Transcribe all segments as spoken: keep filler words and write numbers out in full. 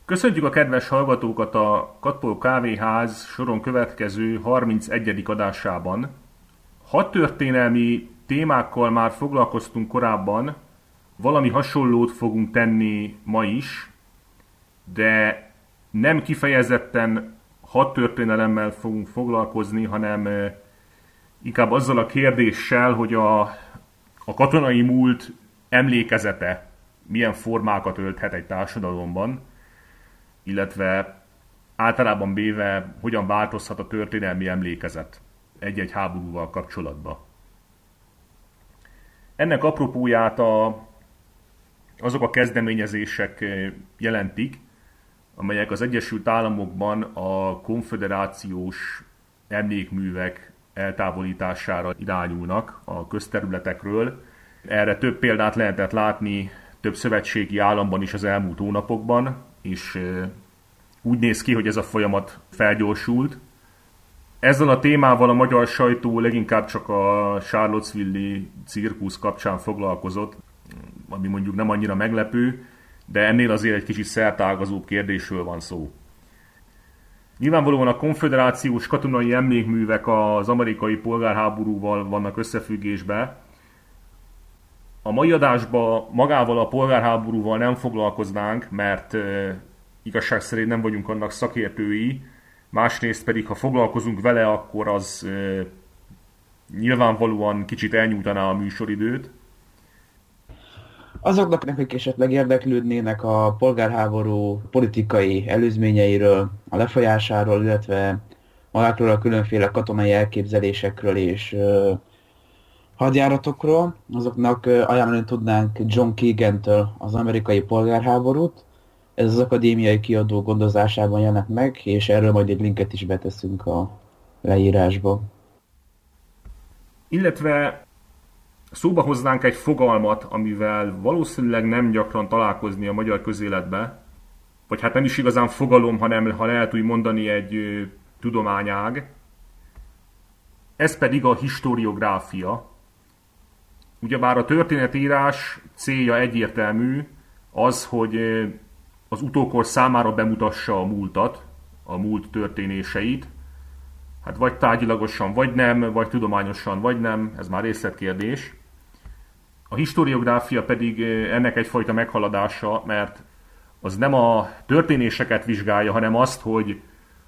Köszöntjük a kedves hallgatókat a Katpol Kávéház soron következő harmincegyedik adásában. Hadtörténelmi témákkal már foglalkoztunk korábban, valami hasonlót fogunk tenni ma is, de nem kifejezetten hadtörténelemmel fogunk foglalkozni, hanem inkább azzal a kérdéssel, hogy a, a katonai múlt emlékezete milyen formákat ölthet egy társadalomban, illetve általában véve hogyan változhat a történelmi emlékezet egy-egy háborúval kapcsolatban. Ennek apropóját a, azok a kezdeményezések jelentik, amelyek az Egyesült Államokban a konföderációs emlékművek eltávolítására irányulnak a közterületekről. Erre több példát lehetett látni több szövetségi államban is az elmúlt hónapokban, és úgy néz ki, hogy ez a folyamat felgyorsult. Ezzel a témával a magyar sajtó leginkább csak a Charlottesville-i cirkusz kapcsán foglalkozott, ami mondjuk nem annyira meglepő, de ennél azért egy kicsit szertágazóbb kérdésről van szó. Nyilvánvalóan a konföderációs katonai emlékművek az amerikai polgárháborúval vannak összefüggésben. A mai adásban magával a polgárháborúval nem foglalkoznánk, mert e, igazság szerint nem vagyunk annak szakértői, másrészt pedig, ha foglalkozunk vele, akkor az e, nyilvánvalóan kicsit elnyújtaná a műsoridőt. Azoknak, akik esetleg érdeklődnének a polgárháború politikai előzményeiről, a lefolyásáról, illetve magáról a különféle katonai elképzelésekről és uh, hadjáratokról, azoknak uh, ajánlani tudnánk John Keegan-től az amerikai polgárháborút. Ez az akadémiai kiadó gondozásában jelent meg, és erről majd egy linket is beteszünk a leírásba. Illetve szóba hoznánk egy fogalmat, amivel valószínűleg nem gyakran találkozni a magyar közéletbe, vagy hát nem is igazán fogalom, hanem ha lehet úgy mondani egy ö, tudományág. Ez pedig a historiográfia. Ugyebár a történetírás célja egyértelmű, az, hogy ö, az utókor számára bemutassa a múltat, a múlt történéseit. Hát vagy tárgyilagosan, vagy nem, vagy tudományosan, vagy nem, ez már részletkérdés. A historiográfia pedig ennek egyfajta meghaladása, mert az nem a történéseket vizsgálja, hanem azt, hogy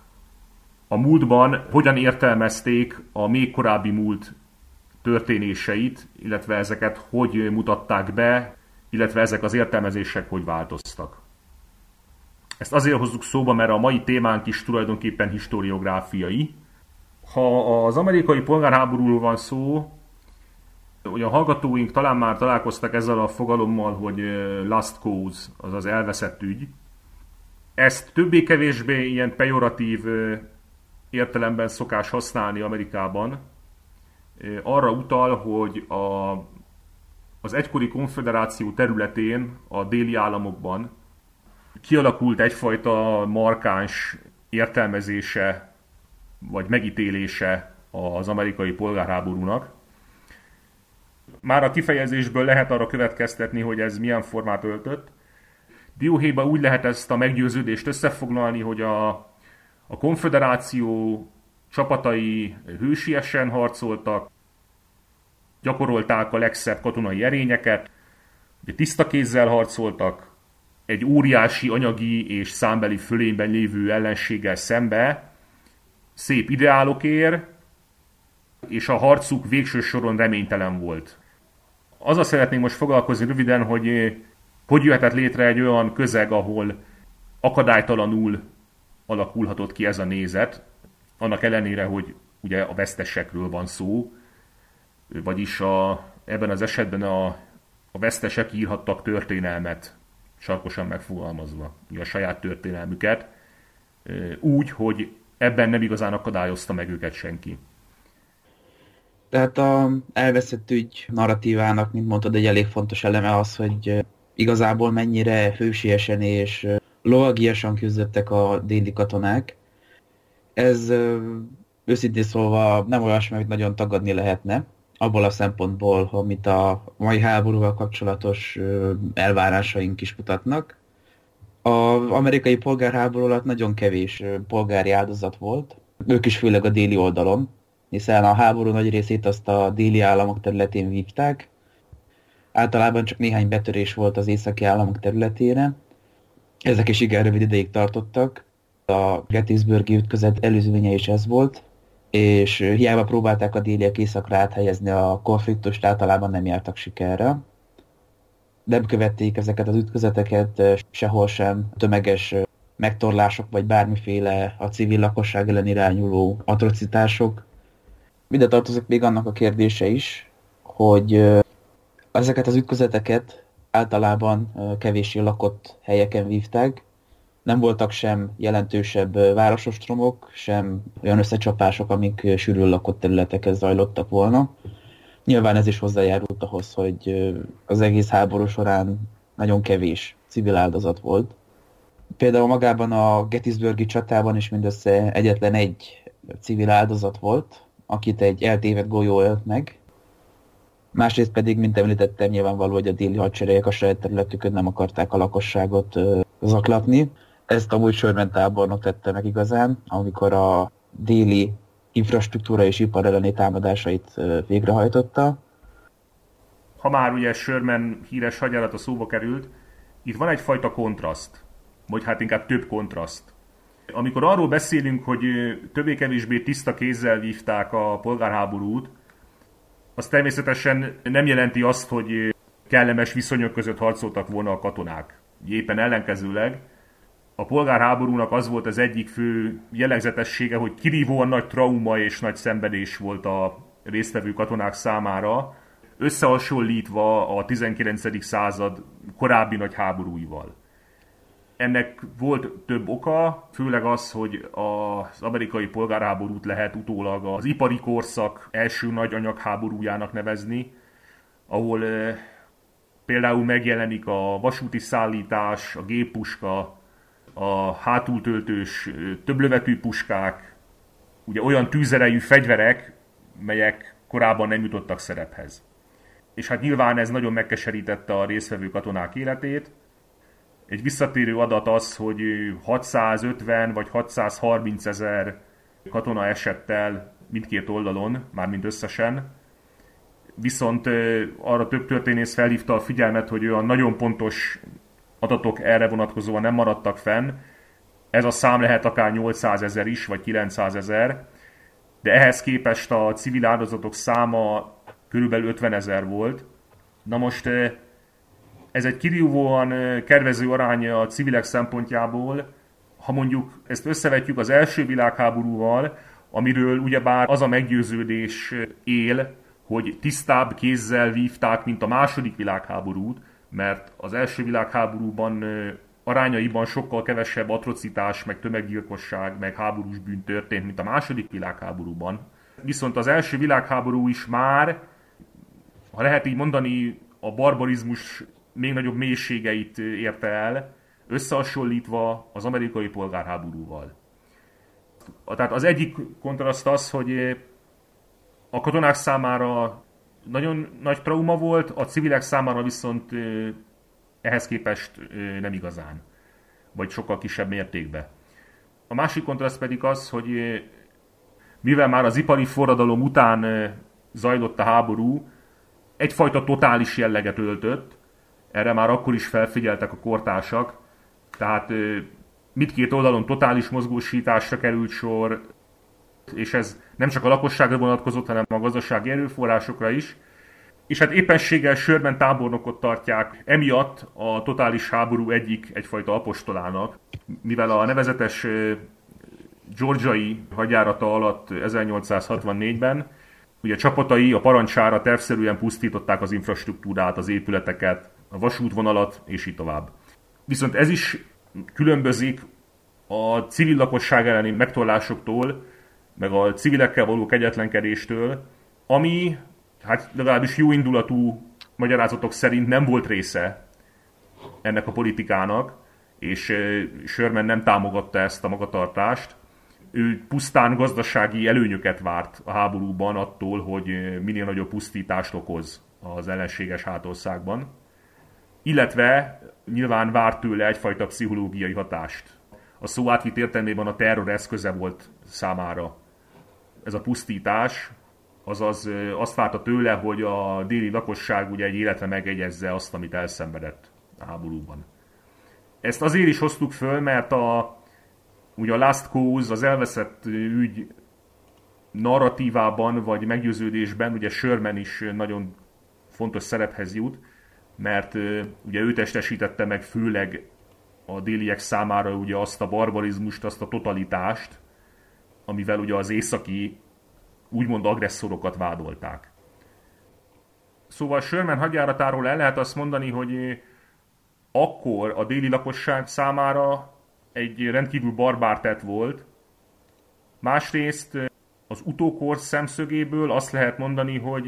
a múltban hogyan értelmezték a még korábbi múlt történéseit, illetve ezeket hogy mutatták be, illetve ezek az értelmezések hogy változtak. Ezt azért hozzuk szóba, mert a mai témánk is tulajdonképpen historiográfiai. Ha az amerikai polgárháborúról van szó, hogy a hallgatóink talán már találkoztak ezzel a fogalommal, hogy lost cause, azaz elveszett ügy. Ezt többé-kevésbé ilyen pejoratív értelemben szokás használni Amerikában. Arra utal, hogy a, az egykori konföderáció területén, a déli államokban kialakult egyfajta markáns értelmezése vagy megítélése az amerikai polgárháborúnak. Már a kifejezésből lehet arra következtetni, hogy ez milyen formát öltött. Dióhéjban úgy lehet ezt a meggyőződést összefoglalni, hogy a, a konföderáció csapatai hősiesen harcoltak, gyakorolták a legszebb katonai erényeket, tiszta kézzel harcoltak, egy óriási anyagi és számbeli fölényben lévő ellenséggel szembe, szép ideálokért, és a harcuk végső soron reménytelen volt. Azzal szeretnénk most foglalkozni röviden, hogy hogy jöhetett létre egy olyan közeg, ahol akadálytalanul alakulhatott ki ez a nézet, annak ellenére, hogy ugye a vesztesekről van szó, vagyis a, ebben az esetben a, a vesztesek írhattak történelmet, sarkosan megfogalmazva, a saját történelmüket, úgy, hogy ebben nem igazán akadályozta meg őket senki. Tehát a elveszett ügy narratívának, mint mondtad, egy elég fontos eleme az, hogy igazából mennyire hősiesen és lovagiasan küzdöttek a déli katonák. Ez őszintén szólva nem olyasmi, amit nagyon tagadni lehetne, abból a szempontból, amit a mai háborúval kapcsolatos elvárásaink is mutatnak. A Az amerikai polgárháború alatt nagyon kevés polgári áldozat volt, ők is főleg a déli oldalon, hiszen a háború nagy részét azt a déli államok területén vívták. Általában csak néhány betörés volt az északi államok területére. Ezek is igen rövid ideig tartottak. A Gettysburgi ütközet előzménye is ez volt, és hiába próbálták a déliek északra áthelyezni a konfliktust, általában nem jártak sikerre. Nem követték ezeket az ütközeteket, sehol sem tömeges megtorlások, vagy bármiféle a civil lakosság ellen irányuló atrocitások. Ide tartozik még annak a kérdése is, hogy ezeket az ütközeteket általában kevéssé lakott helyeken vívták. Nem voltak sem jelentősebb városostromok, sem olyan összecsapások, amik sűrűn lakott területeken zajlottak volna. Nyilván ez is hozzájárult ahhoz, hogy az egész háború során nagyon kevés civil áldozat volt. Például magában a Gettysburgi csatában is mindössze egyetlen egy civil áldozat volt, akit egy eltévedt golyó ölt meg. Másrészt pedig, mint említettem, nyilvánvaló, hogy a déli hadseregek a saját területükön nem akarták a lakosságot zaklatni. Ezt amúgy Sherman tábornok tette meg igazán, amikor a déli infrastruktúra és ipar elleni támadásait végrehajtotta. Ha már ugye Sherman híres hadjárata szóba került, itt van egyfajta kontraszt, vagy hát inkább több kontraszt. Amikor arról beszélünk, hogy többé-kevésbé tiszta kézzel vívták a polgárháborút, az természetesen nem jelenti azt, hogy kellemes viszonyok között harcoltak volna a katonák. Éppen ellenkezőleg a polgárháborúnak az volt az egyik fő jellegzetessége, hogy kirívóan nagy trauma és nagy szenvedés volt a résztvevő katonák számára, összehasonlítva a tizenkilencedik század korábbi nagy háborúival. Ennek volt több oka, főleg az, hogy az amerikai polgárháborút lehet utólag az ipari korszak első nagy anyagháborújának nevezni, ahol e, például megjelenik a vasúti szállítás, a géppuska, a hátultöltős többlövetű puskák, ugye olyan tűzerejű fegyverek, melyek korábban nem jutottak szerephez. És hát nyilván ez nagyon megkeserítette a résztvevő katonák életét. Egy visszatérő adat az, hogy hatszázötven vagy hatszázharminc ezer katona esett el mindkét oldalon, mármint összesen. Viszont arra több történész felhívta a figyelmet, hogy olyan nagyon pontos adatok erre vonatkozóan nem maradtak fenn. Ez a szám lehet akár nyolcszázezer is, vagy kilencszázezer, de ehhez képest a civil áldozatok száma körülbelül ötvenezer volt. Na most ez egy kirívóan kedvező arány a civilek szempontjából, ha mondjuk ezt összevetjük az első világháborúval, amiről ugyebár az a meggyőződés él, hogy tisztább kézzel vívták, mint a második világháborút, mert az első világháborúban arányaiban sokkal kevesebb atrocitás, meg tömeggyilkosság, meg háborús bűn történt, mint a második világháborúban. Viszont az első világháború is már, ha lehet így mondani, a barbarizmus még nagyobb mélységeit érte el, összehasonlítva az amerikai polgárháborúval. Tehát az egyik kontraszt az, hogy a katonák számára nagyon nagy trauma volt, a civilek számára viszont ehhez képest nem igazán, vagy sokkal kisebb mértékben. A másik kontraszt pedig az, hogy mivel már az ipari forradalom után zajlott a háború, egyfajta totális jelleget öltött, erre már akkor is felfigyeltek a kortársak, tehát mindkét oldalon totális mozgósításra került sor, és ez nem csak a lakosságra vonatkozott, hanem a gazdasági erőforrásokra is. És hát éppenséggel Sherman tábornokot tartják emiatt a totális háború egyik egyfajta apostolának, mivel a nevezetes georgiai hadjárata alatt ezernyolcszázhatvannégyben ugye csapatai a parancsára tervszerűen pusztították az infrastruktúrát, az épületeket, a vasútvonalat, és így tovább. Viszont ez is különbözik a civil lakosság elleni megtorlásoktól, meg a civilekkel való kegyetlenkedéstől, ami hát legalábbis jóindulatú magyarázatok szerint nem volt része ennek a politikának, és Sherman nem támogatta ezt a magatartást. Ő pusztán gazdasági előnyöket várt a háborúban attól, hogy minél nagyobb pusztítást okoz az ellenséges hátországban. illetve nyilván várt tőle egyfajta pszichológiai hatást. A szó átvitt értelmében a terror eszköze volt számára ez a pusztítás, azaz azt várta tőle, hogy a déli lakosság ugye egy életre megegyezze azt, amit elszenvedett a háborúban. Ezt azért is hoztuk föl, mert a, ugye a Last Cause, az elveszett ügy narratívában vagy meggyőződésben ugye Sherman is nagyon fontos szerephez jut, mert ugye ő testesítette meg főleg a déliek számára ugye azt a barbarizmust, azt a totalitást, amivel ugye az északi úgymond agresszorokat vádolták. Szóval Sherman hadjáratáról el lehet azt mondani, hogy akkor a déli lakosság számára egy rendkívül barbár tett volt. Másrészt az utókor szemszögéből azt lehet mondani, hogy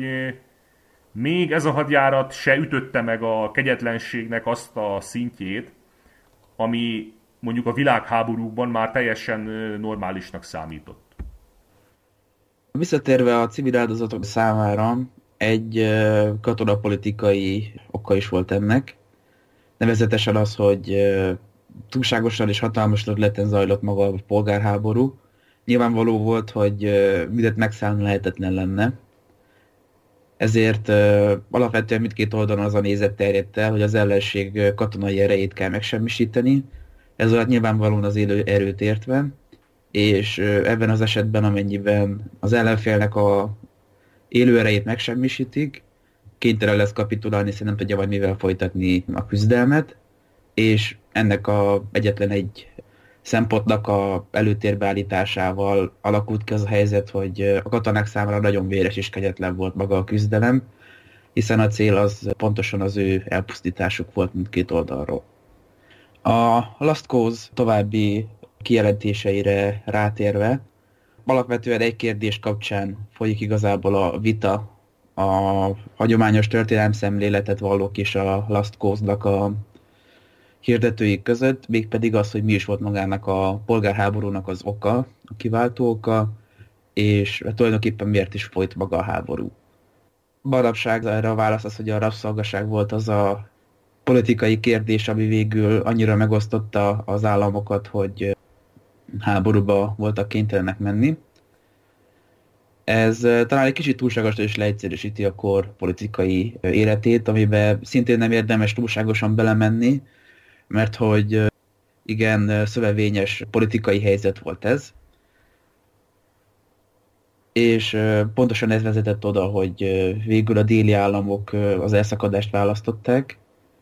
még ez a hadjárat se ütötte meg a kegyetlenségnek azt a szintjét, ami mondjuk a világháborúkban már teljesen normálisnak számított. Visszatérve a civil áldozatok számára, egy katonapolitikai oka is volt ennek. Nevezetesen az, hogy túlságosan és hatalmas területen zajlott maga a polgárháború. Nyilvánvaló volt, hogy mindent megszállni lehetetlen lenne. Ezért alapvetően mindkét oldalon az a nézet terjedt el, hogy az ellenség katonai erejét kell megsemmisíteni. Ez alatt nyilvánvalóan az élő erőt értve, és ebben az esetben, amennyiben az ellenfélnek a élő erejét megsemmisítik, kénytelen lesz kapitulálni, hiszen nem tudja majd mivel folytatni a küzdelmet, és ennek a egyetlen egy szempontnak a előtérbe állításával alakult ki az a helyzet, hogy a katonák számára nagyon véres és kegyetlen volt maga a küzdelem, hiszen a cél az pontosan az ő elpusztításuk volt mindkét oldalról. A Last Cause további kijelentéseire rátérve, alapvetően egy kérdés kapcsán folyik igazából a vita a hagyományos történelemszemléletet vallók és a Last Cause-nak a hirdetői között, mégpedig az, hogy mi is volt magának a polgárháborúnak az oka, a kiváltó oka, és tulajdonképpen miért is folyt maga a háború. Manapság erre a válasz az, hogy a rabszolgaság volt az a politikai kérdés, ami végül annyira megosztotta az államokat, hogy háborúba voltak kénytelenek menni. Ez talán egy kicsit túlságosan is leegyszerűsíti a kor politikai életét, amiben szintén nem érdemes túlságosan belemenni, mert hogy igen, szövevényes politikai helyzet volt ez. És pontosan ez vezetett oda, hogy végül a déli államok az elszakadást választották,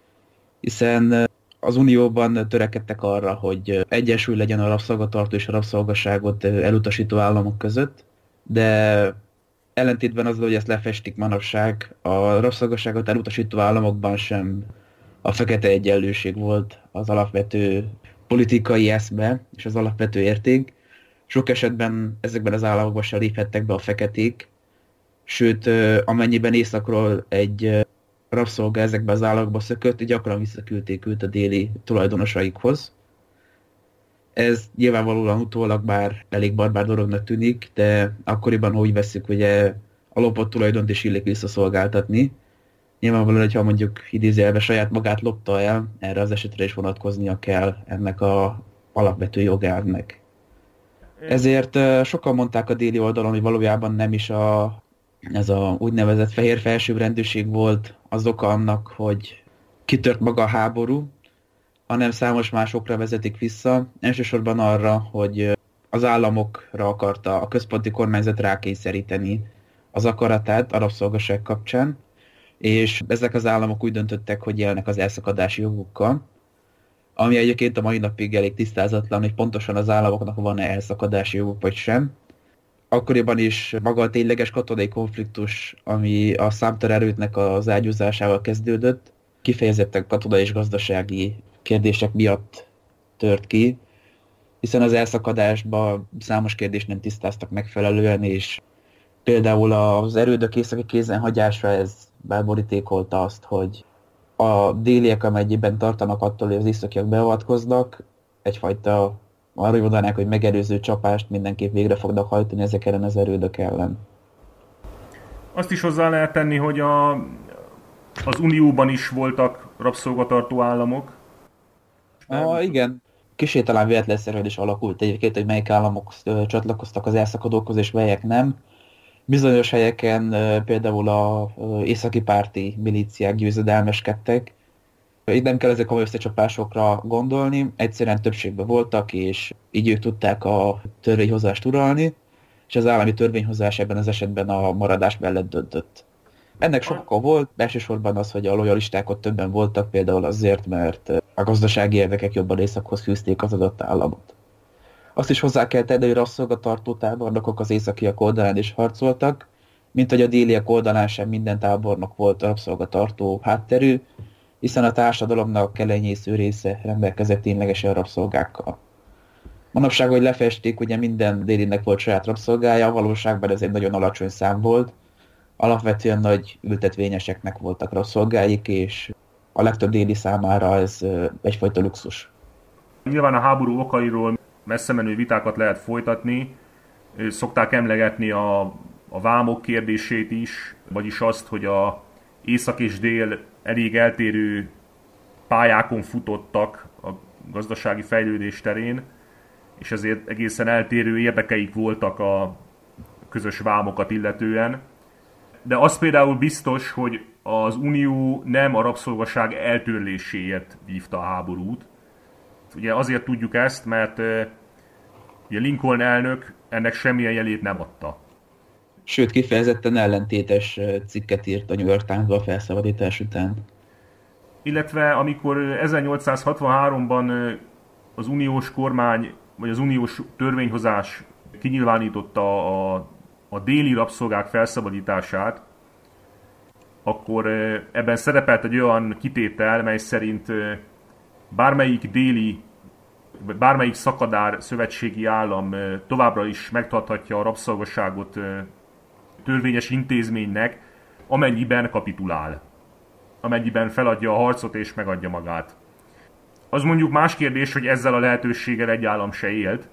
hiszen az Unióban törekedtek arra, hogy egyensúly legyen a rabszolgatartó és a rabszolgaságot elutasító államok között, de ellentétben azzal, hogy ezt lefestik manapság, a rabszolgaságot elutasító államokban sem a fekete egyenlőség volt az alapvető politikai eszme és az alapvető érték. Sok esetben ezekben az államokban sem léphettek be a feketék, sőt, amennyiben északról egy rabszolga ezekben az államokba szökött, gyakran visszaküldték őt a déli tulajdonosaikhoz. Ez nyilvánvalóan utólag bár elég barbár dolognak tűnik, de akkoriban, ha úgy veszük, ugye a lopott tulajdont is illik visszaszolgáltatni. Nyilvánvalóan, hogyha mondjuk idézőjelben saját magát lopta el, erre az esetre is vonatkoznia kell ennek a alapvető jogárnak. Ezért sokan mondták a déli oldalon, hogy valójában nem is a, ez a úgynevezett fehér felsőbbrendűség volt az oka annak, hogy kitört maga a háború, hanem számos másokra vezetik vissza. Elsősorban arra, hogy az államokra akarta a központi kormányzat rákényszeríteni az akaratát a rabszolgaság kapcsán, és ezek az államok úgy döntöttek, hogy élnek az elszakadási jogukkal, ami egyébként a mai napig elég tisztázatlan, hogy pontosan az államoknak van-e elszakadási joguk vagy sem. Akkoriban is maga a tényleges katonai konfliktus, ami a számtalan erőtnek az ágyúzásával kezdődött, kifejezetten katonai és gazdasági kérdések miatt tört ki, hiszen az elszakadásban számos kérdést nem tisztáztak megfelelően, és például az erődök északi kézenhagyása ez beborítékolta azt, hogy a déliek, amennyiben tartanak attól, hogy az északiak beavatkoznak, egyfajta arra mondanák, hogy megelőző csapást mindenképp végre fognak hajtani ezek ellen az erődök ellen. Azt is hozzá lehet tenni, hogy a, az Unióban is voltak rabszolgatartó államok. Ah, igen. Kicsit talán véletlenszerűen is alakult egyébként, hogy melyik államok ö, csatlakoztak az elszakadókhoz, és melyek nem. Bizonyos helyeken ö, például a ö, északi párti milíciák győzedelmeskedtek. Itt nem kell ezek komoly összecsapásokra gondolni, egyszerűen többségben voltak, és így ők tudták a törvényhozást uralni, és az állami törvényhozás ebben az esetben a maradás mellett döntött. Ennek sok oka volt, elsősorban az, hogy a lojalisták ott többen voltak, például azért, mert a gazdasági érdekek jobban északhoz fűzték az adott államot. Azt is hozzá kell tenni, hogy rabszolgatartó tábornokok az északiak oldalán is harcoltak, mint hogy a déliek oldalán sem minden tábornok volt rabszolgatartó hátterű, hiszen a társadalomnak kelenyésző része rendelkezett ténylegesen rabszolgákkal. Manapság, hogy lefesték, ugye minden délinek volt saját rabszolgája, valóságban ez egy nagyon alacsony szám volt. Alapvetően nagy ültetvényeseknek voltak rabszolgáik, és a legtöbb déli számára ez egyfajta luxus. Nyilván a háború okairól messze menő vitákat lehet folytatni. Szokták emlegetni a, a vámok kérdését is, vagyis azt, hogy a észak és dél elég eltérő pályákon futottak a gazdasági fejlődés terén, és ezért egészen eltérő érdekeik voltak a közös vámokat illetően. De az például biztos, hogy az Unió nem a rabszolgaság eltörléséért vívta a háborút. Ugye azért tudjuk ezt, mert ugye Lincoln elnök ennek semmilyen jelét nem adta. Sőt, kifejezetten ellentétes cikket írt a New York Times-ba a felszabadítás után. Illetve amikor ezernyolcszázhatvanháromban az uniós kormány, vagy az uniós törvényhozás kinyilvánította a, a déli rabszolgák felszabadítását, akkor ebben szerepelt egy olyan kitétel, mely szerint bármelyik déli, bármelyik szakadár szövetségi állam továbbra is megtarthatja a rabszolgaságot törvényes intézménynek, amennyiben kapitulál. Amennyiben feladja a harcot és megadja magát. Az mondjuk más kérdés, hogy ezzel a lehetőséggel egy állam se élt.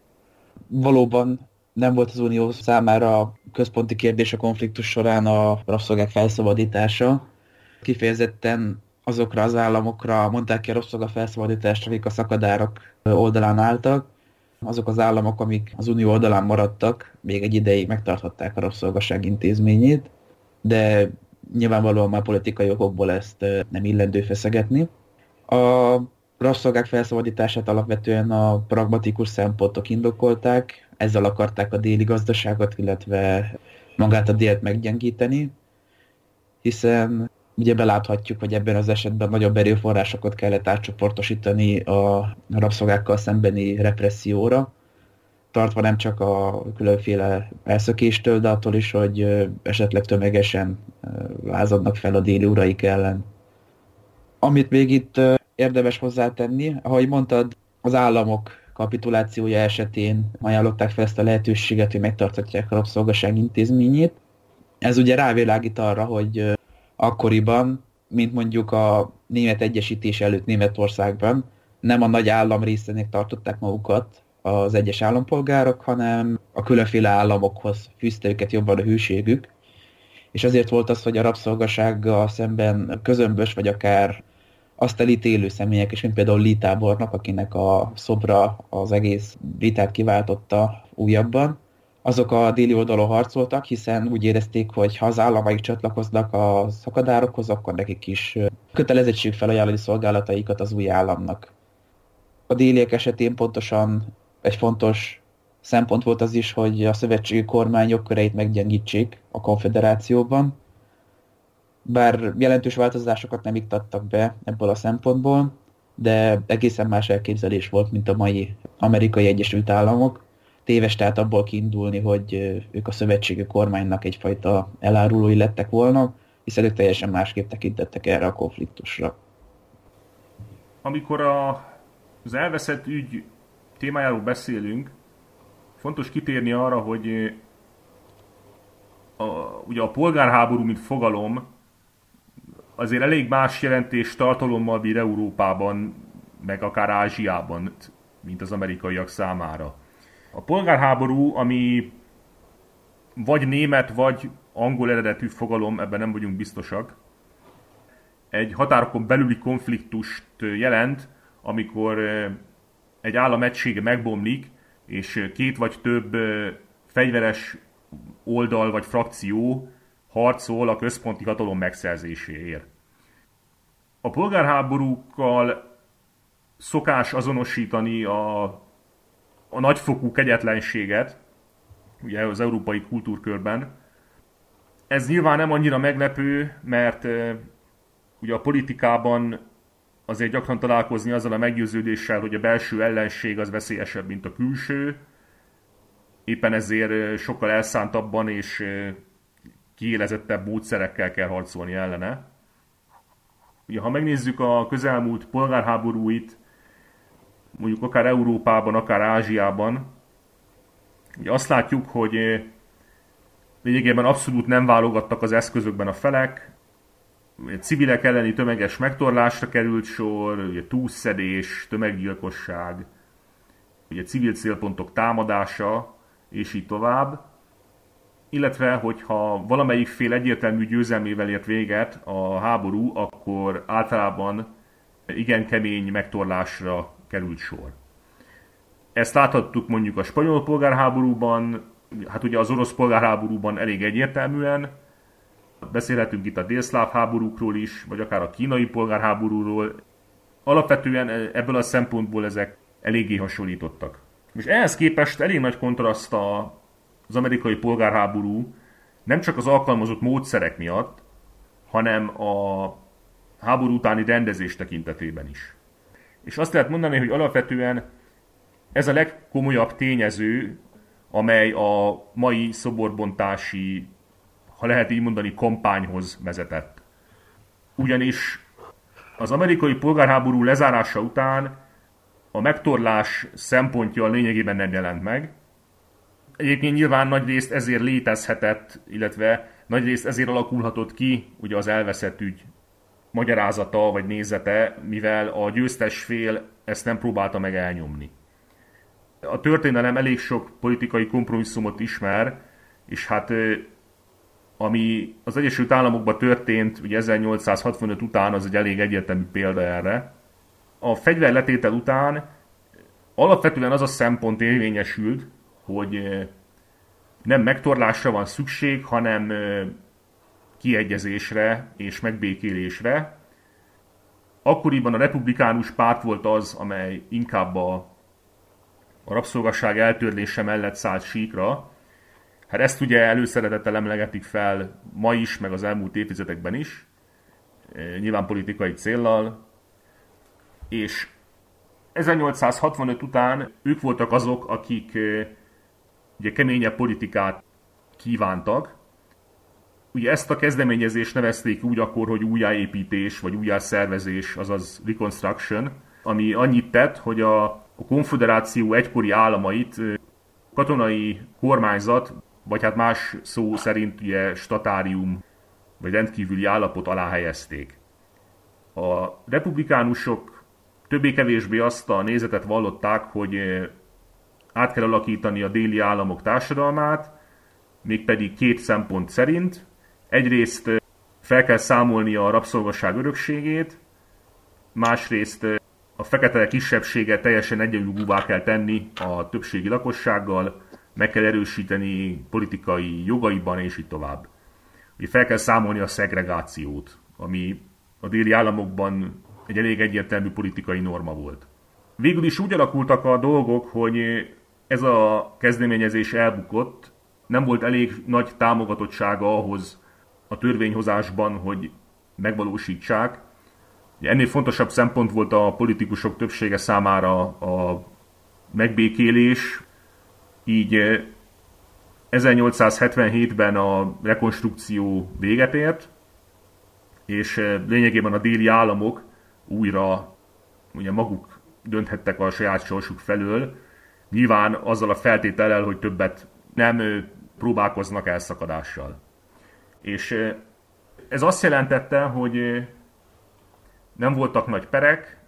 Valóban nem volt az Unió számára központi kérdés a konfliktus során a rabszolgák felszabadítása. Kifejezetten azokra az államokra mondták ki a rabszolga felszabadítást, akik a szakadárok oldalán álltak. Azok az államok, amik az Unió oldalán maradtak, még egy ideig megtarthatták a rabszolgaság intézményét, de nyilvánvalóan már politikai okokból ezt nem illendő feszegetni. A rabszolgák felszabadítását alapvetően a pragmatikus szempontok indokolták, ezzel akarták a déli gazdaságot, illetve magát a délt meggyengíteni, hiszen ugye beláthatjuk, hogy ebben az esetben nagyobb erőforrásokat kellett átcsoportosítani a rabszolgákkal szembeni represszióra, tartva nem csak a különféle elszökéstől, de attól is, hogy esetleg tömegesen lázadnak fel a déli uraik ellen. Amit még itt érdemes hozzátenni, ahogy mondtad, az államok kapitulációja esetén ajánlották fel ezt a lehetőséget, hogy megtartatják a rabszolgaság intézményét. Ez ugye rávilágít arra, hogy akkoriban, mint mondjuk a német egyesítés előtt Németországban, nem a nagy állam részének tartották magukat az egyes állampolgárok, hanem a különféle államokhoz fűzte őket jobban a hűségük. És azért volt az, hogy a rabszolgasággal szemben közömbös, vagy akár azt elítélő személyek, és mint például Lee tábornok, akinek a szobra az egész vitát kiváltotta újabban, azok a déli oldalon harcoltak, hiszen úgy érezték, hogy ha az államaik csatlakoznak a szakadárokhoz, akkor nekik is kötelezettség felajánlani szolgálataikat az új államnak. A déliek esetén pontosan egy fontos szempont volt az is, hogy a szövetségi kormány jogköreit meggyengítsék a konfederációban, bár jelentős változásokat nem iktattak be ebből a szempontból, de egészen más elképzelés volt, mint a mai Amerikai Egyesült Államok. Téves tehát abból kiindulni, hogy ők a szövetségi kormánynak egyfajta elárulói lettek volna, hiszen ők teljesen másképp tekintettek erre a konfliktusra. Amikor a, az elveszett ügy témájáról beszélünk, fontos kitérni arra, hogy a, ugye a polgárháború, mint fogalom, azért elég más jelentés tartalommal bír Európában, meg akár Ázsiában, mint az amerikaiak számára. A polgárháború, ami vagy német, vagy angol eredetű fogalom, ebben nem vagyunk biztosak, egy határokon belüli konfliktust jelent, amikor egy állam egysége megbomlik, és két vagy több fegyveres oldal vagy frakció harcol a központi hatalom megszerzéséért. A polgárháborúkkal szokás azonosítani a, a nagyfokú kegyetlenséget, ugye az európai kultúrkörben. Ez nyilván nem annyira meglepő, mert e, ugye a politikában azért gyakran találkozni azzal a meggyőződéssel, hogy a belső ellenség az veszélyesebb, mint a külső. Éppen ezért sokkal elszántabban és kiélezettebb módszerekkel kell harcolni ellene. Ugye, ha megnézzük a közelmúlt polgárháborúit, mondjuk akár Európában, akár Ázsiában, ugye azt látjuk, hogy lényegében abszolút nem válogattak az eszközökben a felek, civilek elleni tömeges megtorlásra került sor, ugye túlszedés, tömeggyilkosság, ugye civil célpontok támadása, és így tovább. Illetve, hogyha valamelyik fél egyértelmű győzelmével ért véget a háború, akkor általában igen kemény megtorlásra került sor. Ezt láthattuk mondjuk a spanyol polgárháborúban, hát ugye az orosz polgárháborúban elég egyértelműen, beszélhetünk itt a délszláv háborúkról is, vagy akár a kínai polgárháborúról. Alapvetően ebből a szempontból ezek eléggé hasonlítottak. És ehhez képest elég nagy kontraszt az amerikai polgárháború nem csak az alkalmazott módszerek miatt, hanem a háború utáni rendezés tekintetében is. És azt lehet mondani, hogy alapvetően ez a legkomolyabb tényező, amely a mai szoborbontási, ha lehet így mondani, kampányhoz vezetett. Ugyanis az amerikai polgárháború lezárása után a megtorlás szempontja lényegében nem jelent meg. Egyébként nyilván nagyrészt ezért létezhetett, illetve nagyrészt ezért alakulhatott ki ugye az elveszett ügy magyarázata vagy nézete, mivel a győztes fél ezt nem próbálta meg elnyomni. A történelem elég sok politikai kompromisszumot ismer, és hát ami az Egyesült Államokban történt ugye ezernyolcszázhatvanöt után, az egy elég egyértelmű példa erre. A fegyverletétel után alapvetően az a szempont érvényesült, hogy nem megtorlásra van szükség, hanem kiegyezésre és megbékélésre. Akkoriban a republikánus párt volt az, amely inkább a, a rabszolgasság eltörlése mellett szállt síkra. Hát ezt ugye előszeretettel emlegetik fel ma is, meg az elmúlt évtizedekben is, nyilván politikai céllal, és ezernyolcszázhatvanöt után ők voltak azok, akik ugye keményebb politikát kívántak. Ugye ezt a kezdeményezést nevezték úgy akkor, hogy újjáépítés, vagy újjászervezés, azaz reconstruction, ami annyit tett, hogy a, a konföderáció egykori államait katonai kormányzat, vagy hát más szó szerint ugye statárium, vagy rendkívüli állapot alá helyezték. A republikánusok többé-kevésbé azt a nézetet vallották, hogy át kell alakítani a déli államok társadalmát, mégpedig két szempont szerint. Egyrészt fel kell számolni a rabszolgasság örökségét, másrészt a fekete kisebbséget teljesen egyenjogúvá kell tenni a többségi lakossággal, meg kell erősíteni politikai jogaiban, és így tovább. Ugye fel kell számolni a szegregációt, ami a déli államokban egy elég egyértelmű politikai norma volt. Végül is úgy alakultak a dolgok, hogy ez a kezdeményezés elbukott, nem volt elég nagy támogatottsága ahhoz a törvényhozásban, hogy megvalósítsák. Ennél fontosabb szempont volt a politikusok többsége számára a megbékélés, így ezernyolcszázhetvenhétben a rekonstrukció véget ért, és lényegében a déli államok újra ugye maguk dönthettek a saját sorsuk felől, nyilván azzal a feltétellel, hogy többet nem próbálkoznak elszakadással. És ez azt jelentette, hogy nem voltak nagy perek,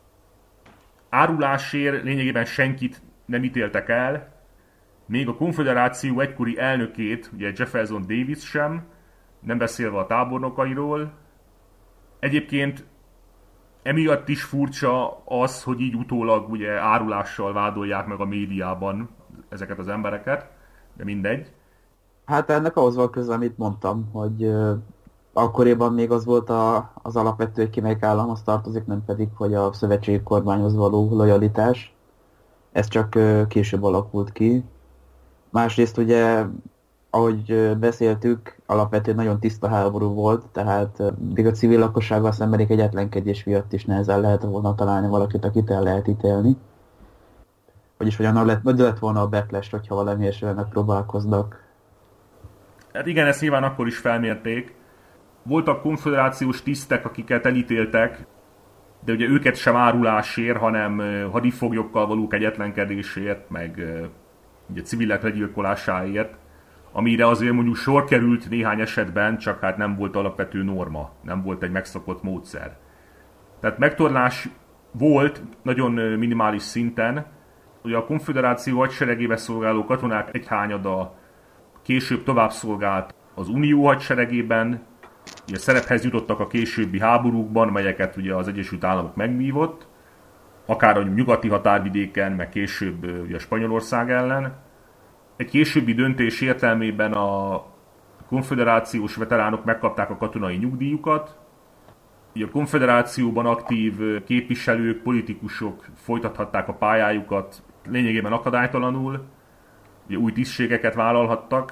árulásért lényegében senkit nem ítéltek el, még a konföderáció egykori elnökét, ugye Jefferson Davis sem, nem beszélve a tábornokairól, Egyébként emiatt is furcsa az, hogy így utólag ugye árulással vádolják meg a médiában ezeket az embereket, de mindegy. Hát ennek ahhoz van köze, amit mondtam, hogy uh, akkoriban még az volt a, az alapvető, hogy ki melyik államhoz tartozik, nem pedig, hogy a szövetségi kormányhoz való lojalitás. Ez csak uh, később alakult ki. Másrészt ugye, ahogy beszéltük, alapvetően nagyon tiszta háború volt, tehát még a civil lakossággal szembenik egyetlenkedés miatt is nehezen lehet volna találni valakit, akit el lehet ítélni. Vagyis hogyan lett, vagy lett volna a backlash, hogyha valami esetben megpróbálkoznak. Hát igen, ezt nyilván akkor is felmérték. Voltak konföderációs tisztek, akiket elítéltek, de ugye őket sem árulásért, hanem hadifoglyokkal való kegyetlenkedésért, meg ugye civilek legyilkolásáért, amire azért mondjuk sor került néhány esetben, csak hát nem volt alapvető norma, nem volt egy megszokott módszer. Tehát megtorlás volt nagyon minimális szinten, ugye a konföderáció hadseregébe szolgáló katonák egyhányada később tovább szolgált az Unió hadseregében, ugye szerephez jutottak a későbbi háborúkban, melyeket ugye az Egyesült Államok megvívott, akár a nyugati határvidéken, meg később ugye Spanyolország ellen. Egy későbbi döntés értelmében a konföderációs veteránok megkapták a katonai nyugdíjukat. Ugye a konföderációban aktív képviselők, politikusok folytathatták a pályájukat lényegében akadálytalanul, ugye új tisztségeket vállalhattak,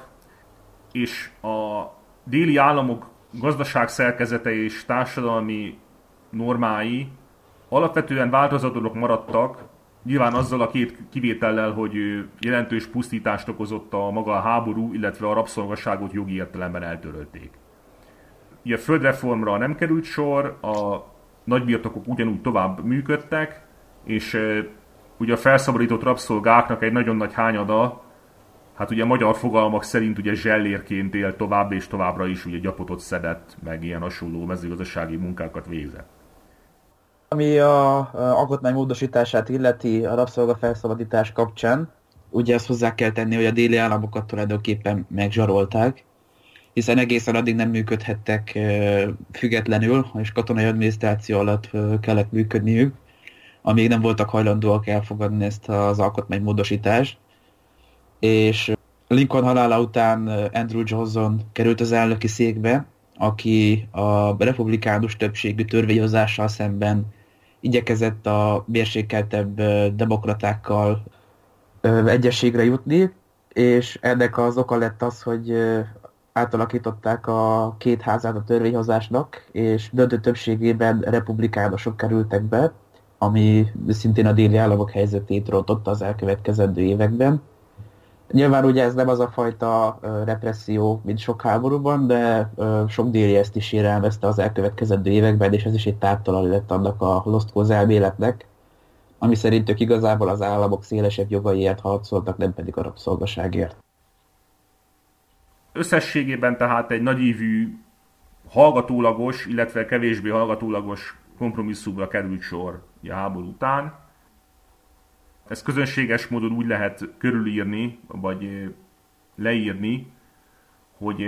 és a déli államok gazdaságszerkezete és társadalmi normái alapvetően változatlanok maradtak, nyilván azzal a két kivétellel, hogy jelentős pusztítást okozott a maga a háború, illetve a rabszolgaságot jogi értelemben eltörölték. Ugye a földreformra nem került sor, a nagybirtokok ugyanúgy tovább működtek, és ugye a felszabadított rabszolgáknak egy nagyon nagy hányada, hát ugye a magyar fogalmak szerint ugye zsellérként él tovább, és továbbra is ugye gyapotot szedett, meg ilyen hasonló mezőgazdasági munkákat végzett. Ami a, a alkotmány módosítását illeti a rabszolgafelszabadítás kapcsán, ugye ezt hozzá kell tenni, hogy a déli államokat tulajdonképpen megzsarolták, hiszen egészen addig nem működhettek függetlenül, és katonai adminisztráció alatt kellett működniük, amíg nem voltak hajlandóak elfogadni ezt az alkotmánymódosítást. És Lincoln halála után Andrew Johnson került az elnöki székbe, aki a republikánus többségű törvényhozással szemben igyekezett a mérsékeltebb demokratákkal egyességre jutni, és ennek az oka lett az, hogy átalakították a két házát a törvényhozásnak, és döntő többségében republikánusok kerültek be, ami szintén a déli államok helyzetét rontotta az elkövetkezendő években. Nyilván ugye ez nem az a fajta uh, represszió, mint sok háborúban, de uh, sok déli ezt is érelmezte az elkövetkezendő években, és ez is egy tártalan lett annak a lost cause elméletnek, ami szerint ők igazából az államok szélesebb jogaiért harcoltak, nem pedig a rabszolgaságért. Összességében tehát egy nagyívű, hallgatólagos, illetve kevésbé hallgatólagos kompromisszumra került sor a háború után. Ezt közönséges módon úgy lehet körülírni, vagy leírni, hogy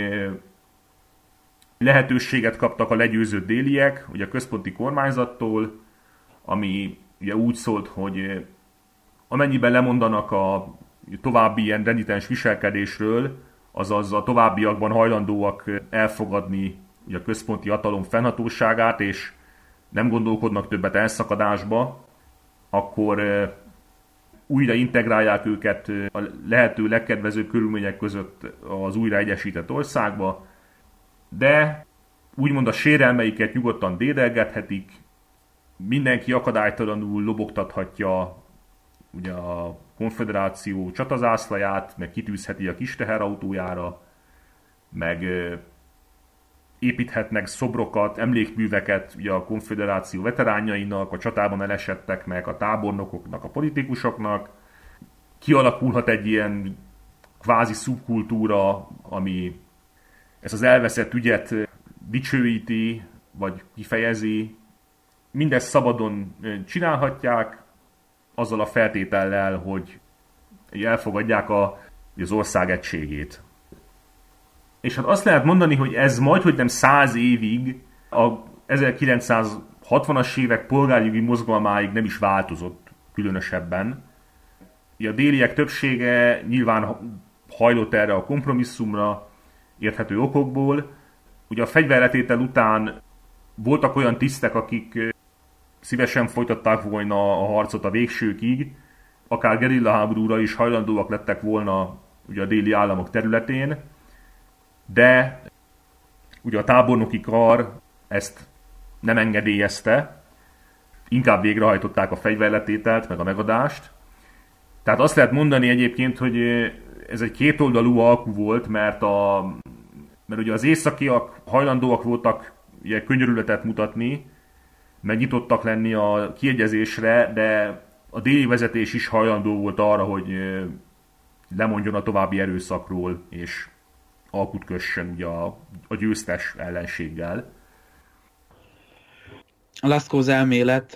lehetőséget kaptak a legyőzött déliek, ugye a központi kormányzattól, ami ugye úgy szólt, hogy amennyiben lemondanak a további ilyen renitens viselkedésről, azaz a továbbiakban hajlandóak elfogadni ugye a központi hatalom fennhatóságát, és nem gondolkodnak többet elszakadásba, akkor újra integrálják őket a lehető legkedvezőbb körülmények között az újra egyesített országba, de úgymond a sérelmeiket nyugodtan dédelgethetik, mindenki akadálytalanul lobogtathatja ugye a konföderáció csatazászlaját, meg kitűzheti a kis teherautójára, meg építhetnek szobrokat, emlékműveket ugye a konföderáció veteránjainak, a csatában elesetteknek, a tábornokoknak, a politikusoknak. Kialakulhat egy ilyen kvázi szubkultúra, ami ezt az elveszett ügyet dicsőíti, vagy kifejezi. Mindezt szabadon csinálhatják, azzal a feltétellel, hogy elfogadják a, az ország egységét. És hát azt lehet mondani, hogy ez majdhogy nem száz évig a ezerkilencszázhatvanas évek polgárjogi mozgalmáig nem is változott különösebben. A déliek többsége nyilván hajlott erre a kompromisszumra, érthető okokból. Ugye a fegyverletétel után voltak olyan tisztek, akik szívesen folytatták volna a harcot a végsőkig, akár gerillaháborúra is hajlandóak lettek volna ugye a déli államok területén, de ugye a tábornoki kar ezt nem engedélyezte, inkább végrehajtották a fegyverletételt, meg a megadást. Tehát azt lehet mondani egyébként, hogy ez egy kétoldalú alkú volt, mert, a, mert ugye az északiak hajlandóak voltak ugye könyörületet mutatni, meg nyitottak lenni a kiegyezésre, de a déli vezetés is hajlandó volt arra, hogy lemondjon a további erőszakról, és alkut kössön ugye a, a győztes ellenséggel. A Last Cause elmélet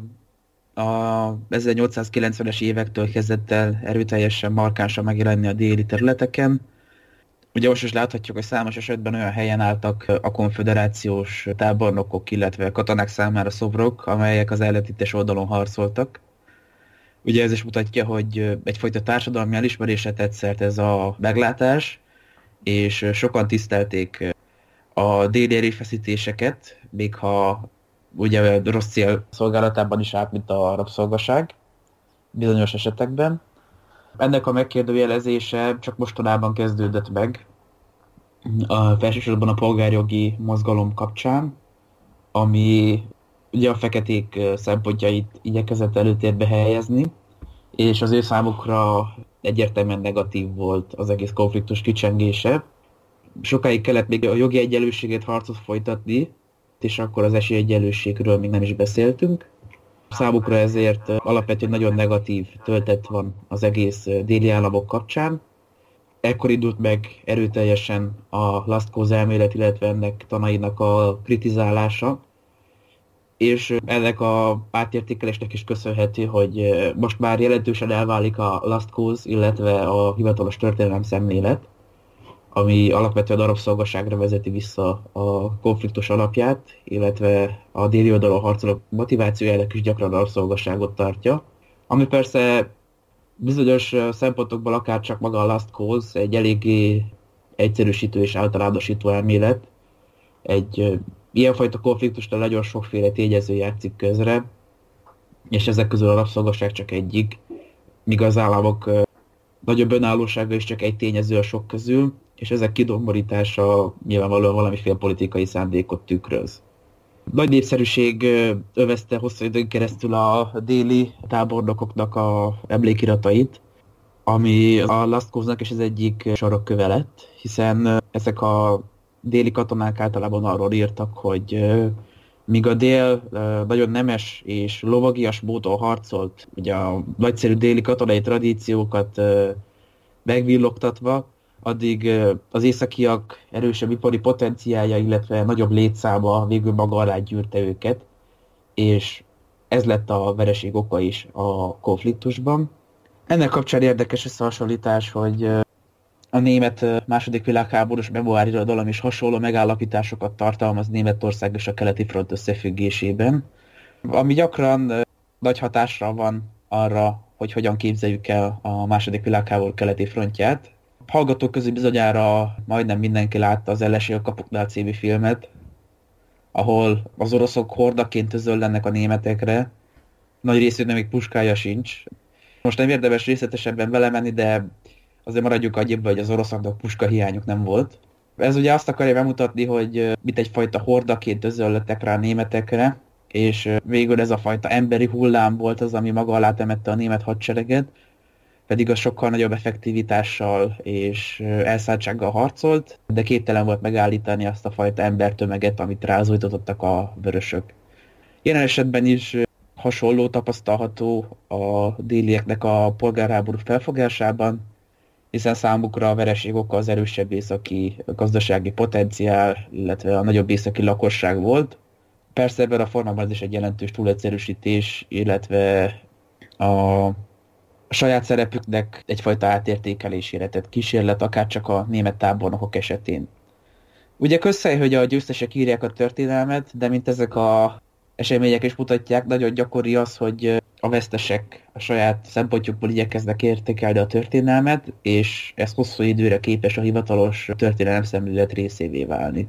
a ezernyolcszázkilencvenes évektől kezdett el erőteljesen markánsan megjelenni a déli területeken. Ugye most is láthatjuk, hogy számos esetben olyan helyen álltak a konföderációs tábornokok, illetve katonák számára szobrok, amelyek az ellentétes oldalon harcoltak. Ugye ez is mutatja, hogy egyfajta társadalmi elismerésre tett szert ez a meglátás, és sokan tisztelték a déli erőfeszítéseket, még ha ugye rossz cél szolgálatában is állt, mint a rabszolgaság bizonyos esetekben. Ennek a megkérdőjelezése csak mostanában kezdődött meg, a felsősorban a polgárjogi mozgalom kapcsán, ami ugye a feketék szempontjait igyekezett előtérbe helyezni, és az ő számukra egyértelműen negatív volt az egész konfliktus kicsengése. Sokáig kellett még a jogi egyenlőséget harcot folytatni, és akkor az esélyegyenlőségről még nem is beszéltünk. Számukra ezért alapvetően nagyon negatív töltet van az egész déli államok kapcsán. Ekkor indult meg erőteljesen a Last Cause elmélet, illetve ennek tanainak a kritizálása, és ennek a átértékelésnek is köszönhető, hogy most már jelentősen elválik a Last Cause, illetve a hivatalos történelem szemlélet, ami alapvetően a rabszolgaságra vezeti vissza a konfliktus alapját, illetve a déli oldalon harcolók motivációjának is gyakran a rabszolgaságot tartja, ami persze bizonyos szempontokból akár csak maga a Last Cause egy eléggé egyszerűsítő és általánosító elmélet. Egy ilyenfajta konfliktusra nagyon sokféle tényező játszik közre, és ezek közül a rabszolgaság csak egyik, míg az államok nagyobb önállósága is csak egy tényező a sok közül, és ezek kidomborítása nyilvánvalóan valamiféle politikai szándékot tükröz. Nagy népszerűség övezte hosszú időn keresztül a déli tábornokoknak a emlékiratait, ami a Last Cause-nak is az egyik sarokköve lett, hiszen ezek a déli katonák általában arról írtak, hogy míg a dél nagyon nemes és lovagias módon harcolt, ugye a nagyszerű déli katonai tradíciókat megvillogtatva, addig az északiak erősebb ipari potenciálja, illetve nagyobb létszáma végül maga alá gyűrte őket, és ez lett a vereség oka is a konfliktusban. Ennek kapcsán érdekes összehasonlítás, hogy a német második világháborús memoárirodalom is hasonló megállapításokat tartalmaz Németország és a keleti front összefüggésében, ami gyakran nagy hatásra van arra, hogy hogyan képzeljük el a második világháború keleti frontját. Hallgatók közül bizonyára majdnem mindenki látta az Ellenségek a kapuknál című filmet, ahol az oroszok hordaként özöllenek a németekre, nagy részüknek még puskája sincs. Most nem érdemes részletesebben belemenni, de azért maradjuk annyiba, hogy az oroszoknak puska hiányuk nem volt. Ez ugye azt akarja bemutatni, hogy mit egyfajta hordaként özöllöttek rá a németekre, és végül ez a fajta emberi hullám volt az, ami maga alá temette a német hadsereget, pedig az sokkal nagyobb effektivitással és elszántsággal harcolt, de képtelen volt megállítani azt a fajta embertömeget, amit rázújtottak a vörösök. Ilyen esetben is hasonló tapasztalható a délieknek a polgárháború felfogásában, hiszen számukra a vereség oka az erősebb északi gazdasági potenciál, illetve a nagyobb északi lakosság volt. Persze ebben a formában ez is egy jelentős túlegyszerűsítés, illetve a saját szerepüknek egyfajta átértékelésére tett kísérlet, akár csak a német tábornokok esetén. Ugye közhely, hogy a győztesek írják a történelmet, de mint ezek a események is mutatják, nagyon gyakori az, hogy a vesztesek a saját szempontjukból igyekeznek értékelni a történelmet, és ez hosszú időre képes a hivatalos történelem szemlélet részévé válni.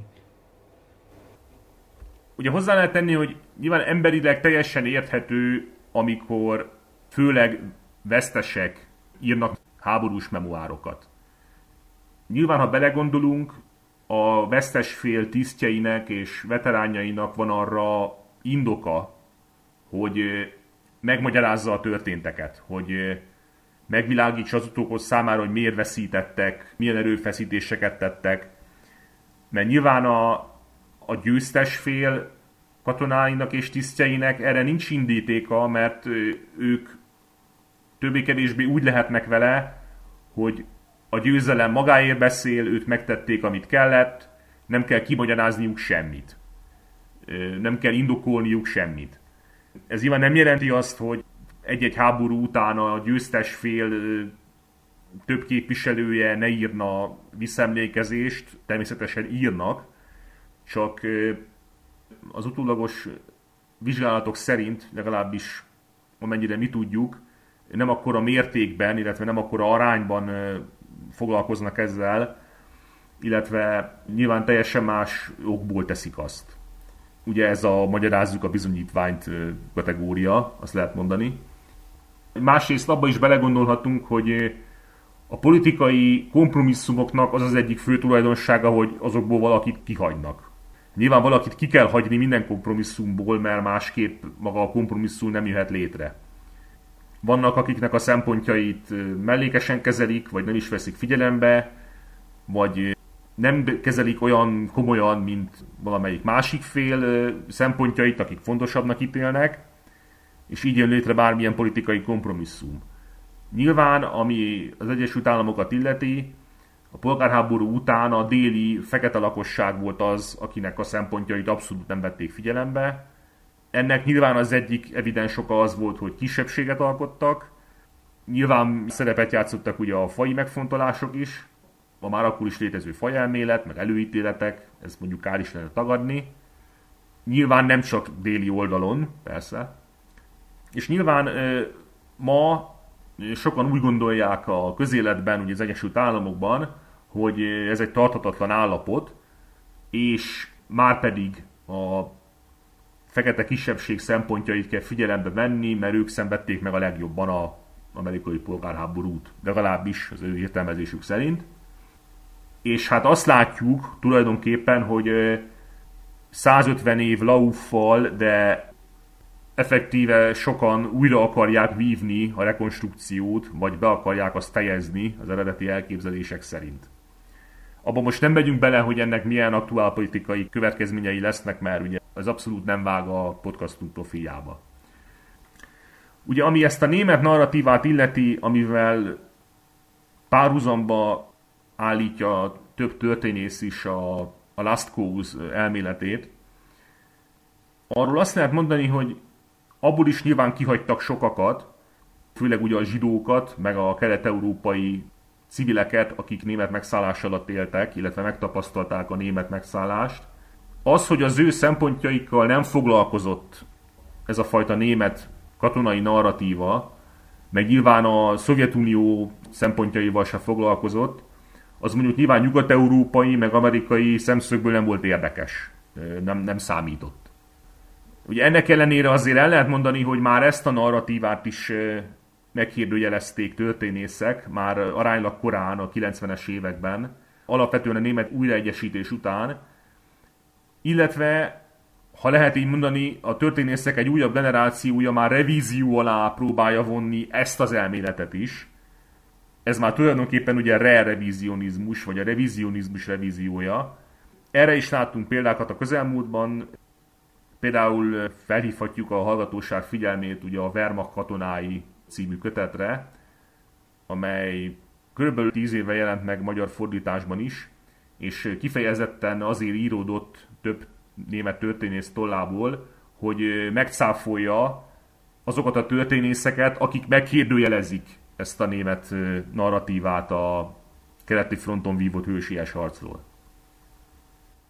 Ugye hozzá lehet tenni, hogy nyilván emberileg teljesen érthető, amikor főleg vesztesek írnak háborús memoárokat. Nyilván, ha belegondolunk, a vesztes fél tisztjeinek és veteránjainak van arra indoka, hogy megmagyarázza a történteket, hogy megvilágítsa az utókos számára, hogy miért veszítettek, milyen erőfeszítéseket tettek. Mert nyilván a, a győztes fél katonáinak és tisztjeinek erre nincs indítéka, mert ők többé-kevésbé úgy lehetnek vele, hogy a győzelem magáért beszél, ők megtették, amit kellett, nem kell kimagyarázniuk semmit. Nem kell indokolniuk semmit. Ez nyilván nem jelenti azt, hogy egy-egy háború után a győztes fél több képviselője ne írna visszaemlékezést, természetesen írnak, csak az utólagos vizsgálatok szerint, legalábbis amennyire mi tudjuk, nem akkora mértékben, illetve nem akkora arányban foglalkoznak ezzel, illetve nyilván teljesen más okból teszik azt. Ugye ez a magyarázzuk a bizonyítványt kategória, azt lehet mondani. Másrészt abba is belegondolhatunk, hogy a politikai kompromisszumoknak az az egyik fő tulajdonsága, hogy azokból valakit kihagynak. Nyilván valakit ki kell hagyni minden kompromisszumból, mert másképp maga a kompromisszum nem jöhet létre. Vannak, akiknek a szempontjait mellékesen kezelik, vagy nem is veszik figyelembe, vagy nem kezelik olyan komolyan, mint valamelyik másik fél szempontjait, akik fontosabbnak ítélnek, és így jön létre bármilyen politikai kompromisszum. Nyilván, ami az Egyesült Államokat illeti, a polgárháború után a déli fekete lakosság volt az, akinek a szempontjait abszolút nem vették figyelembe. Ennek nyilván az egyik evidens oka az volt, hogy kisebbséget alkottak. Nyilván szerepet játszottak ugye a faji megfontolások is, a már akkor is létező fajelmélet, meg előítéletek, ezt mondjuk kár is lenne tagadni. Nyilván nem csak déli oldalon, persze. És nyilván ma sokan úgy gondolják a közéletben, ugye az Egyesült Államokban, hogy ez egy tarthatatlan állapot, és már pedig a fekete kisebbség szempontjait kell figyelembe venni, mert ők szenvedték meg a legjobban az amerikai polgárháborút, legalábbis az ő értelmezésük szerint. És hát azt látjuk tulajdonképpen, hogy százötven év lauffal, de effektíve sokan újra akarják vívni a rekonstrukciót, vagy be akarják azt fejezni az eredeti elképzelések szerint. Abban most nem megyünk bele, hogy ennek milyen aktuálpolitikai következményei lesznek, mert ugye ez abszolút nem vág a podcastunk profiljába. Ugye ami ezt a német narratívát illeti, amivel párhuzamba állítja több történész is a, a Last Cause elméletét, arról azt lehet mondani, hogy abból is nyilván kihagytak sokakat, főleg ugye a zsidókat, meg a kelet-európai civileket, akik német megszállás alatt éltek, illetve megtapasztalták a német megszállást. Az, hogy az ő szempontjaikkal nem foglalkozott ez a fajta német katonai narratíva, meg nyilván a Szovjetunió szempontjaival se foglalkozott, az mondjuk nyilván nyugat-európai, meg amerikai szemszögből nem volt érdekes, nem, nem számított. Ugye ennek ellenére azért el lehet mondani, hogy már ezt a narratívát is megkérdőjelezték történészek, már aránylag korán, a kilencvenes években, alapvetően a német újraegyesítés után, illetve, ha lehet így mondani, a történészek egy újabb generációja már revízió alá próbálja vonni ezt az elméletet is. Ez már tulajdonképpen ugye re-revizionizmus, vagy a revizionizmus revíziója. Erre is láttunk példákat a közelmúltban, például felhívhatjuk a hallgatóság figyelmét ugye a Wehrmacht katonái című kötetre, amely körülbelül tíz éve jelent meg magyar fordításban is, és kifejezetten azért íródott több német történész tollából, hogy megcáfolja azokat a történészeket, akik megkérdőjelezik ezt a német narratívát a keleti fronton vívott hősies harcról.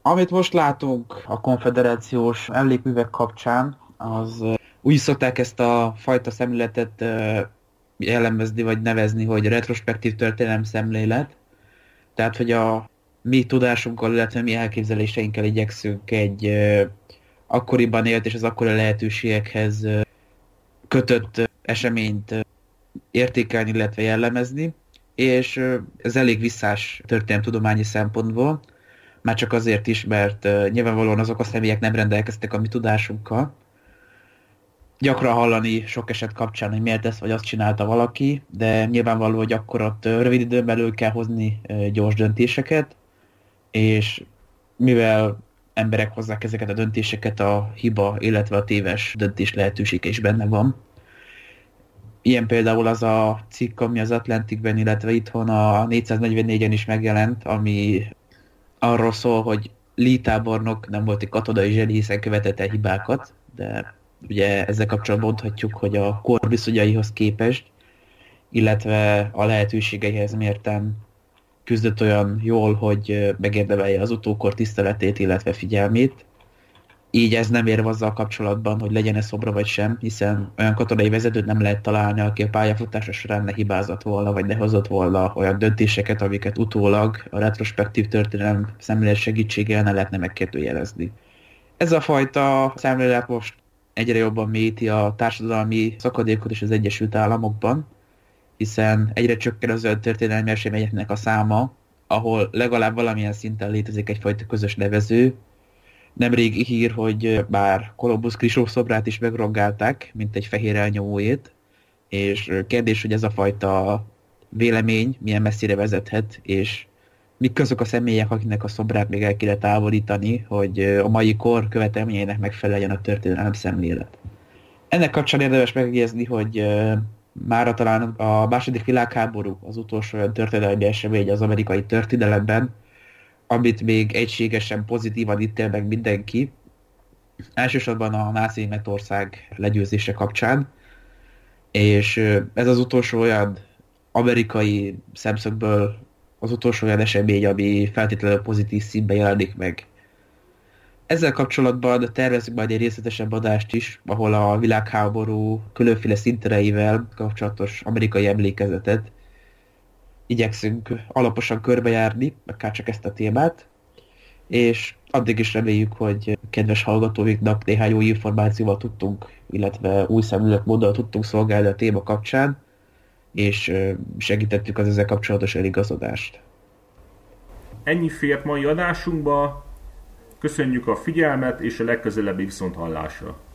Amit most látunk a konfederációs emlékművek kapcsán, az úgy szokták ezt a fajta szemléletet jellemezni vagy nevezni, hogy retrospektív történelem szemlélet. Tehát, hogy a mi tudásunkkal, illetve mi elképzeléseinkkel igyekszünk egy akkoriban élt és az akkori lehetőségekhez kötött eseményt értékelni, illetve jellemezni, és ez elég visszás történelemtudományi szempontból, már csak azért is, mert nyilvánvalóan azok a személyek nem rendelkeztek a mi tudásunkkal. Gyakran hallani sok eset kapcsán, hogy miért ezt vagy azt csinálta valaki, de nyilvánvaló, hogy akkor ott rövid időn belül kell hozni gyors döntéseket, és mivel emberek hozzák ezeket a döntéseket, a hiba, illetve a téves döntés lehetősége is benne van. Ilyen például az a cikk, ami az Atlanticben, illetve itthon a négyszáznegyvennégyen is megjelent, ami arról szól, hogy Lee tábornok nem volt egy katonai zseni, hiszen követett el hibákat, de ugye ezzel kapcsolatban mondhatjuk, hogy a kor viszonyaihoz képest, illetve a lehetőségeihez mérten küzdött olyan jól, hogy megérdemelje az utókor tiszteletét, illetve figyelmét. Így ez nem érve azzal kapcsolatban, hogy legyen-e szobra vagy sem, hiszen olyan katonai vezetőt nem lehet találni, aki a pályafutása során ne hibázott volna, vagy ne hozott volna olyan döntéseket, amiket utólag a retrospektív történelem szemlélet segítségével ne lehetne megkérdőjelezni. Ez a fajta szemlélet most egyre jobban mélyíti a társadalmi szakadékot is az Egyesült Államokban, hiszen egyre csökken az olyan történelmi eseményeknek a száma, ahol legalább valamilyen szinten létezik egyfajta közös nevező. Nemrég hír, hogy bár Kolumbusz kristófszobrát is megrongálták, mint egy fehér elnyomóét, és kérdés, hogy ez a fajta vélemény milyen messzire vezethet, és mik azok a személyek, akiknek a szobrát még el kéne távolítani, hogy a mai kor követelményeinek megfeleljen a történelem szemlélet. Ennek kapcsán érdemes megjegyezni, hogy mára talán a második világháború az utolsó olyan történelmi esemény az amerikai történelemben, amit még egységesen pozitívan ítél meg mindenki, elsősorban a náci Németország legyőzése kapcsán, és ez az utolsó olyan amerikai szemszögből az utolsó olyan esemény, ami feltétlenül pozitív színben jelenik meg. Ezzel kapcsolatban tervezünk majd egy részletesebb adást is, ahol a világháború különféle szintereivel kapcsolatos amerikai emlékezetet igyekszünk alaposan körbejárni, akár csak ezt a témát, és addig is reméljük, hogy kedves hallgatóinknak néhány jó információval tudtunk, illetve új szemléletmóddal tudtunk szolgálni a téma kapcsán, és segítettük az ezzel kapcsolatos eligazodást. Ennyi fért mai adásunkba, köszönjük a figyelmet, és a legközelebbi viszonthallásra!